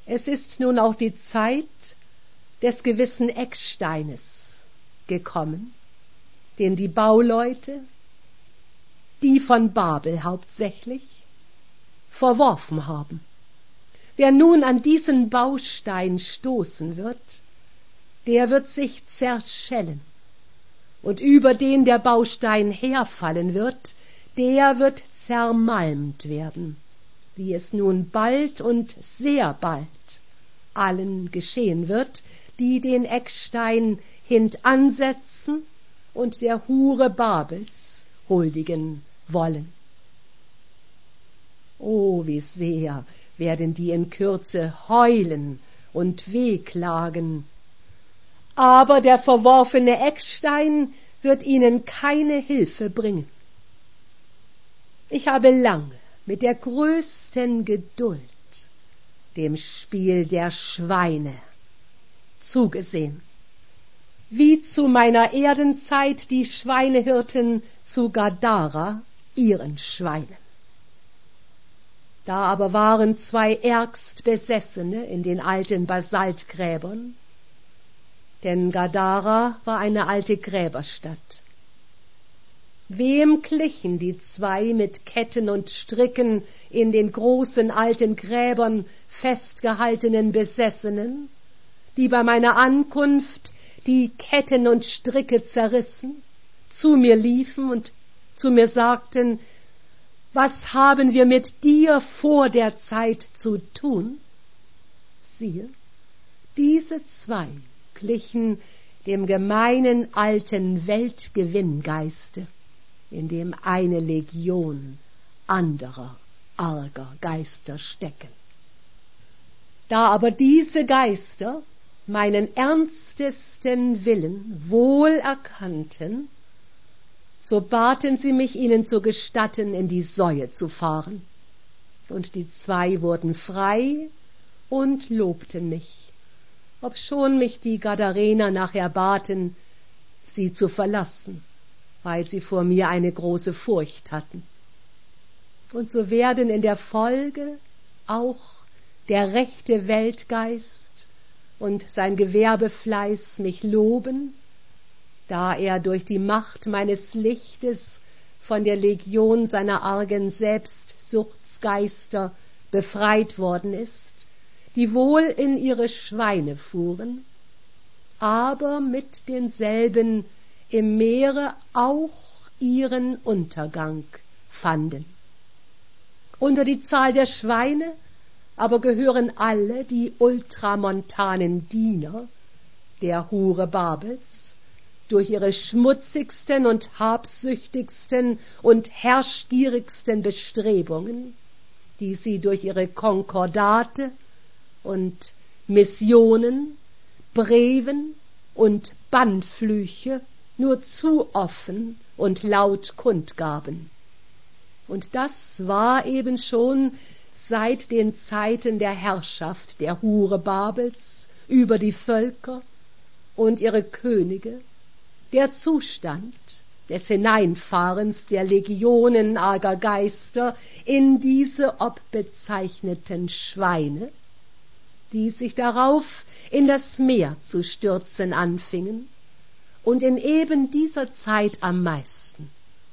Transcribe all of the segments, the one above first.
Es ist nun auch die Zeit des gewissen Ecksteines gekommen, den die Bauleute, die von Babel hauptsächlich, verworfen haben. Wer nun an diesen Baustein stoßen wird, der wird sich zerschellen. Und über den der Baustein herfallen wird, der wird zermalmt werden, wie es nun bald und sehr bald allen geschehen wird, die den Eckstein hintansetzen und der Hure Babels huldigen wollen. Oh, wie sehr werden die in Kürze heulen und wehklagen. Aber der verworfene Eckstein wird ihnen keine Hilfe bringen. Ich habe lange mit der größten Geduld dem Spiel der Schweine zugesehen, wie zu meiner Erdenzeit die Schweinehirten zu Gadara ihren Schweinen. Da aber waren 2 ärgst Besessene in den alten Basaltgräbern, denn Gadara war eine alte Gräberstadt. Wem glichen die 2 mit Ketten und Stricken in den großen alten Gräbern festgehaltenen Besessenen, die bei meiner Ankunft die Ketten und Stricke zerrissen, zu mir liefen und zu mir sagten: Was haben wir mit dir vor der Zeit zu tun? Siehe, diese 2 glichen dem gemeinen alten Weltgewinngeiste, in dem eine Legion anderer arger Geister stecken. Da aber diese Geister meinen ernstesten Willen wohl erkannten, so baten sie mich, ihnen zu gestatten, in die Säue zu fahren. Und die 2 wurden frei und lobten mich, obschon mich die Gadarener nachher baten, sie zu verlassen, weil sie vor mir eine große Furcht hatten. Und so werden in der Folge auch der rechte Weltgeist und sein Gewerbefleiß mich loben, da er durch die Macht meines Lichtes von der Legion seiner argen Selbstsuchtsgeister befreit worden ist, die wohl in ihre Schweine fuhren, aber mit denselben im Meere auch ihren Untergang fanden. Unter die Zahl der Schweine aber gehören alle die ultramontanen Diener der Hure Babels, durch ihre schmutzigsten und habsüchtigsten und herrschgierigsten Bestrebungen, die sie durch ihre Konkordate und Missionen, Breven und Bannflüche nur zu offen und laut kundgaben. Und das war eben schon seit den Zeiten der Herrschaft der Hure Babels über die Völker und ihre Könige der Zustand des Hineinfahrens der Legionen arger Geister in diese obbezeichneten Schweine, die sich darauf in das Meer zu stürzen anfingen, und in eben dieser Zeit am meisten.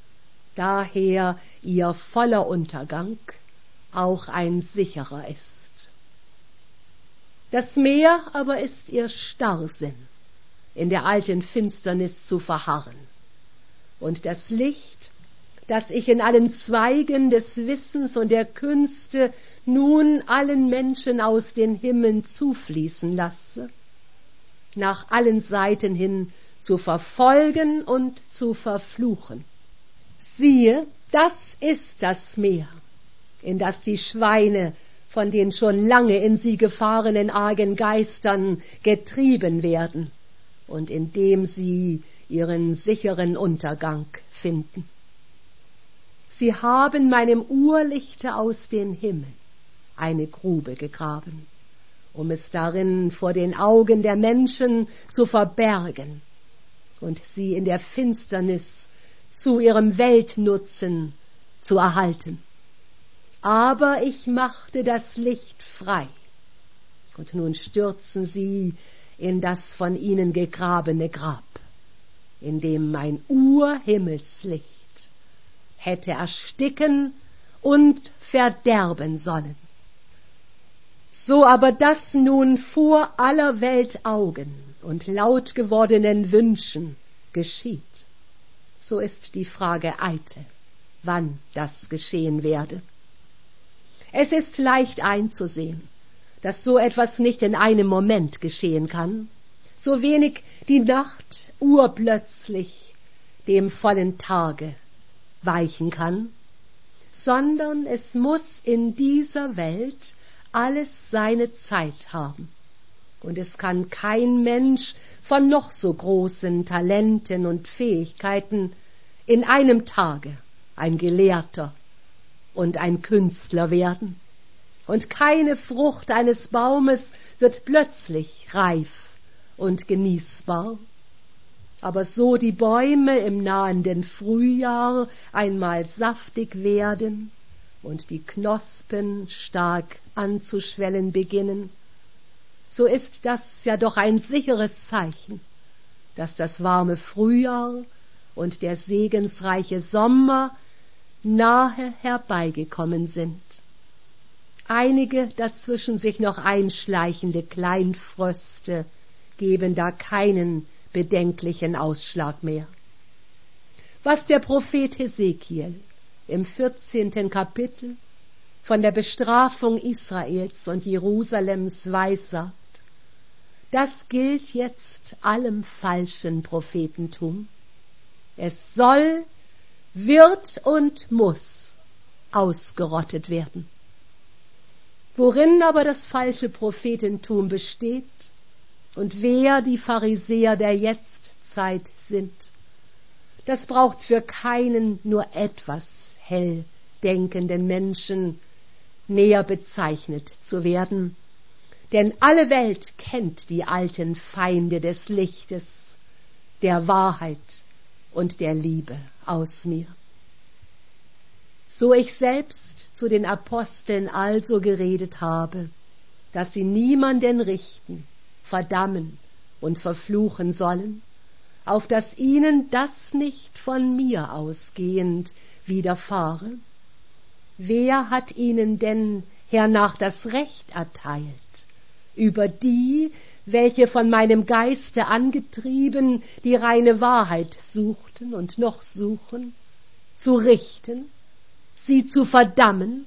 Daher ihr voller Untergang auch ein sicherer ist. Das Meer aber ist ihr Starrsinn, in der alten Finsternis zu verharren. Und das Licht, das ich in allen Zweigen des Wissens und der Künste nun allen Menschen aus den Himmeln zufließen lasse, nach allen Seiten hin zu verfolgen und zu verfluchen. Siehe, das ist das Meer, in das die Schweine von den schon lange in sie gefahrenen argen Geistern getrieben werden und in dem sie ihren sicheren Untergang finden. Sie haben meinem Urlichte aus den Himmeln eine Grube gegraben, um es darin vor den Augen der Menschen zu verbergen und sie in der Finsternis zu ihrem Weltnutzen zu erhalten. Aber ich machte das Licht frei, und nun stürzen sie in das von ihnen gegrabene Grab, in dem ein Urhimmelslicht hätte ersticken und verderben sollen. So aber das nun vor aller Welt Augen und laut gewordenen Wünschen geschieht, so ist die Frage eitel, wann das geschehen werde. Es ist leicht einzusehen, dass so etwas nicht in einem Moment geschehen kann, so wenig die Nacht urplötzlich dem vollen Tage weichen kann, sondern es muss in dieser Welt alles seine Zeit haben. Und es kann kein Mensch von noch so großen Talenten und Fähigkeiten in einem Tage ein Gelehrter und ein Künstler werden. Und keine Frucht eines Baumes wird plötzlich reif und genießbar. Aber so die Bäume im nahenden Frühjahr einmal saftig werden und die Knospen stark anzuschwellen beginnen, so ist das ja doch ein sicheres Zeichen, dass das warme Frühjahr und der segensreiche Sommer nahe herbeigekommen sind. Einige dazwischen sich noch einschleichende Kleinfröste geben da keinen bedenklichen Ausschlag mehr. Was der Prophet Hesekiel im 14. Kapitel von der Bestrafung Israels und Jerusalems weissagt, das gilt jetzt allem falschen Prophetentum. Es soll, wird und muss ausgerottet werden. Worin aber das falsche Prophetentum besteht und wer die Pharisäer der Jetztzeit sind, das braucht für keinen nur etwas hell denkenden Menschen näher bezeichnet zu werden, denn alle Welt kennt die alten Feinde des Lichtes, der Wahrheit und der Liebe aus mir. So ich selbst zu den Aposteln also geredet habe, dass sie niemanden richten, verdammen und verfluchen sollen, auf dass ihnen das nicht von mir ausgehend widerfahre. Wer hat ihnen denn hernach das Recht erteilt, über die, welche von meinem Geiste angetrieben die reine Wahrheit suchten und noch suchen, zu richten, sie zu verdammen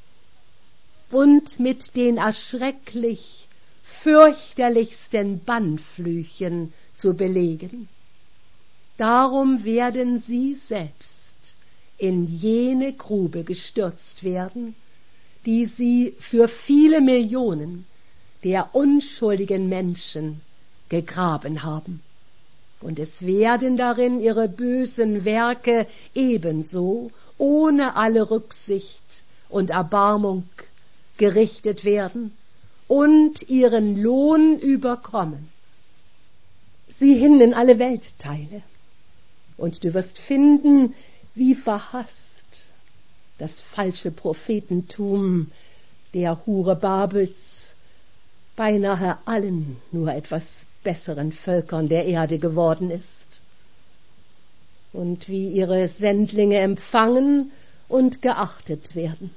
und mit den erschrecklich fürchterlichsten Bannflüchen zu belegen? Darum werden sie selbst in jene Grube gestürzt werden, die sie für viele Millionen der unschuldigen Menschen gegraben haben. Und es werden darin ihre bösen Werke ebenso ohne alle Rücksicht und Erbarmung gerichtet werden und ihren Lohn überkommen. Sieh hin in alle Weltteile, und du wirst finden, wie verhasst das falsche Prophetentum der Hure Babels beinahe allen nur etwas besseren Völkern der Erde geworden ist, und wie ihre Sendlinge empfangen und geachtet werden.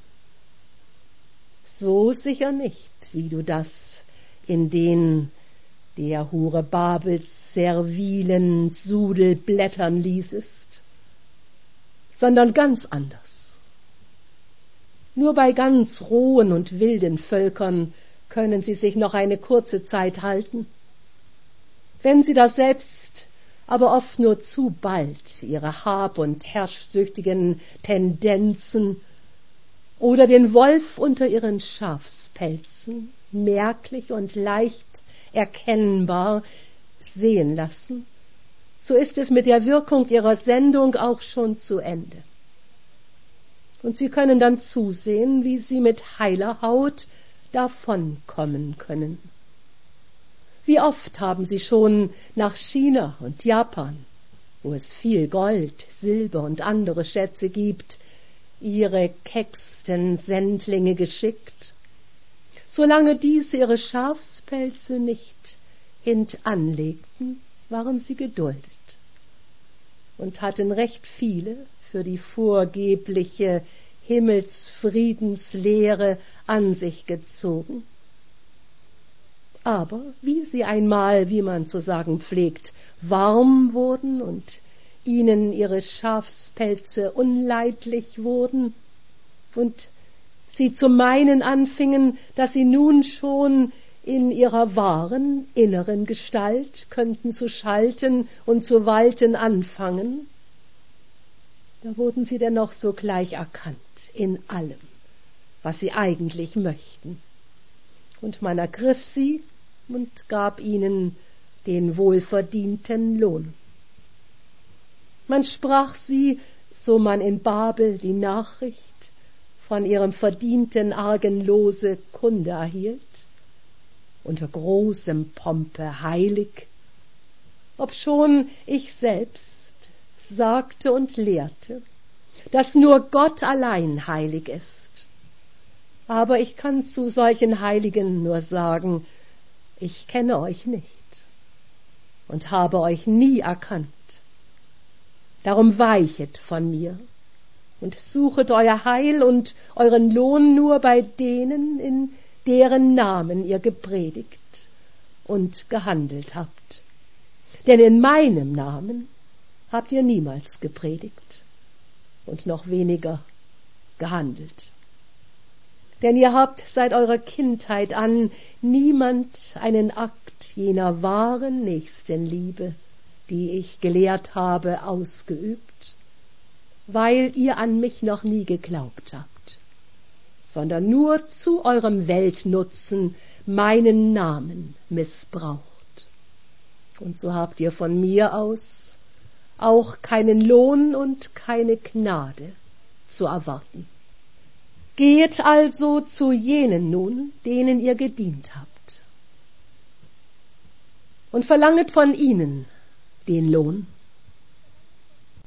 So sicher nicht, wie du das in den der Hure Babels servilen Sudelblättern liesest, sondern ganz anders. Nur bei ganz rohen und wilden Völkern können sie sich noch eine kurze Zeit halten. Wenn sie das selbst aber oft nur zu bald ihre hab- und herrschsüchtigen Tendenzen oder den Wolf unter ihren Schafspelzen merklich und leicht erkennbar sehen lassen, so ist es mit der Wirkung ihrer Sendung auch schon zu Ende. Und sie können dann zusehen, wie sie mit heiler Haut davonkommen können. Wie oft haben sie schon nach China und Japan, wo es viel Gold, Silber und andere Schätze gibt, ihre kecksten Sendlinge geschickt, Solange diese ihre Schafspelze nicht hintanlegten, waren sie geduldet und hatten recht viele für die vorgebliche Himmelsfriedenslehre an sich gezogen. Aber wie sie einmal, wie man zu sagen pflegt, warm wurden und ihnen ihre Schafspelze unleidlich wurden und sie zu meinen anfingen, dass sie nun schon in ihrer wahren inneren Gestalt könnten zu schalten und zu walten anfangen, da wurden sie dennoch sogleich erkannt in allem, was sie eigentlich möchten. Und man ergriff sie und gab ihnen den wohlverdienten Lohn. Man sprach sie, so man in Babel die Nachricht von ihrem verdienten Argenlose Kunde erhielt, unter großem Pompe heilig, obschon ich selbst sagte und lehrte, dass nur Gott allein heilig ist. Aber ich kann zu solchen Heiligen nur sagen, ich kenne euch nicht und habe euch nie erkannt. Darum weichet von mir und suchet euer Heil und euren Lohn nur bei denen, in deren Namen ihr gepredigt und gehandelt habt. Denn in meinem Namen habt ihr niemals gepredigt und noch weniger gehandelt. Denn ihr habt seit eurer Kindheit an niemand einen Akt jener wahren Nächstenliebe, die ich gelehrt habe, ausgeübt, weil ihr an mich noch nie geglaubt habt, sondern nur zu eurem Weltnutzen meinen Namen missbraucht. Und so habt ihr von mir aus auch keinen Lohn und keine Gnade zu erwarten. Geht also zu jenen nun, denen ihr gedient habt, und verlanget von ihnen den Lohn,